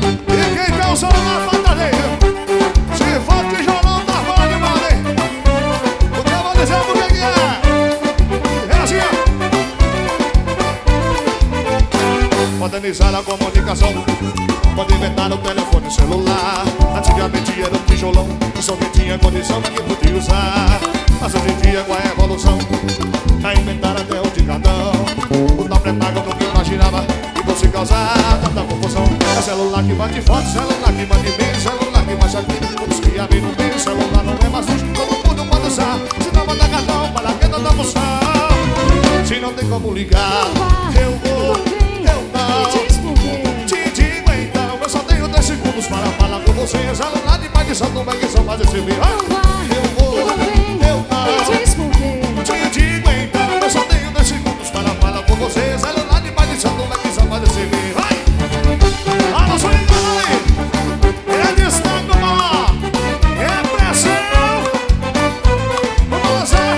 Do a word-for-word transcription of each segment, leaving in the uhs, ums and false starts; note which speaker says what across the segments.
Speaker 1: E quem quer o celular, bota aí. Se for tijolão, tá bom demais, hein? O que eu vou dizer por que é? É assim, ó. Modernizar a comunicação, pode inventar o telefone celular. Antigamente era um tijolão e só quem tinha condição é que podia usar. Mas hoje em dia com a evolução a inventar até o de cartão. O tal pré-pago eu nunca imaginava que fosse causar tanta confusão. É celular que bate foto, celular que manda e-mail, celular que baixa clipe, todos que abrem no meio. Celular não é mais útil, todo mundo pode usar. Se não manda cartão, para que tanta função? Se não tem como ligar, eu vou, eu não. Te digo então, eu só tenho dez segundos para falar com você. Celular de mais de São Tomé que só faz esse vídeo. Eu vou, eu não. Te digo então, eu só tenho dez segundos para falar com você. Celular de mais de São Tomé que só faz esse vídeo. Vai! Alô, sou ligado aí! É destaque no mar! É pressão! Vamos lançar!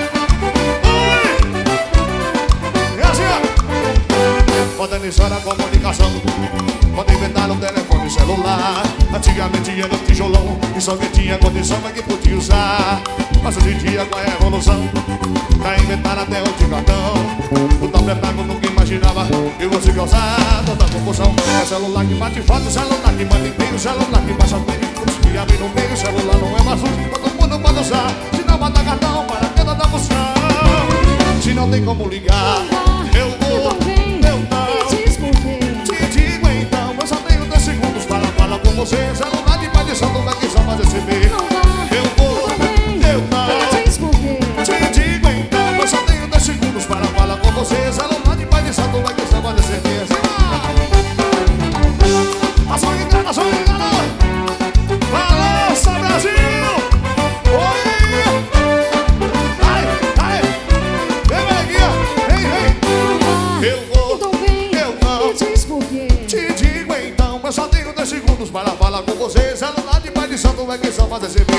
Speaker 1: Ui! É assim, ó! Modernizar a comunicação, pode inventar um telefone celular. Antigamente era um tijolão e só quem tinha condição é que podia usar. Mas hoje em dia com a evolução pra inventar até o de cartão. O tal pré-pago nunca imaginava que você causar tanta confusão. É celular que bate foto, celular que manda e-mail, celular que baixa clipe, todos que abrem no meio. Celular não é mais útil, todo mundo pode usar. Se não manda cartão, para que tanta função? Se não tem como ligar, eu vou, eu não. Te digo então, eu só tenho dez segundos para falar com você. Celular de mais de São Tomé que só faz esse vídeo. Eu vou, eu não. Te digo então, eu só tenho dez segundos para falar com você. Celular de mais de São Tomé que só faz esse vídeo. Ação ligada, ação ligada. Balança, Brasil. Oi. Ai, ai. Vem, vem aqui, ó. Vem, vem. Eu vou, eu não. Te digo então, eu só tenho dez segundos para falar com você. Celular de mais de São Tomé que só faz esse vídeo.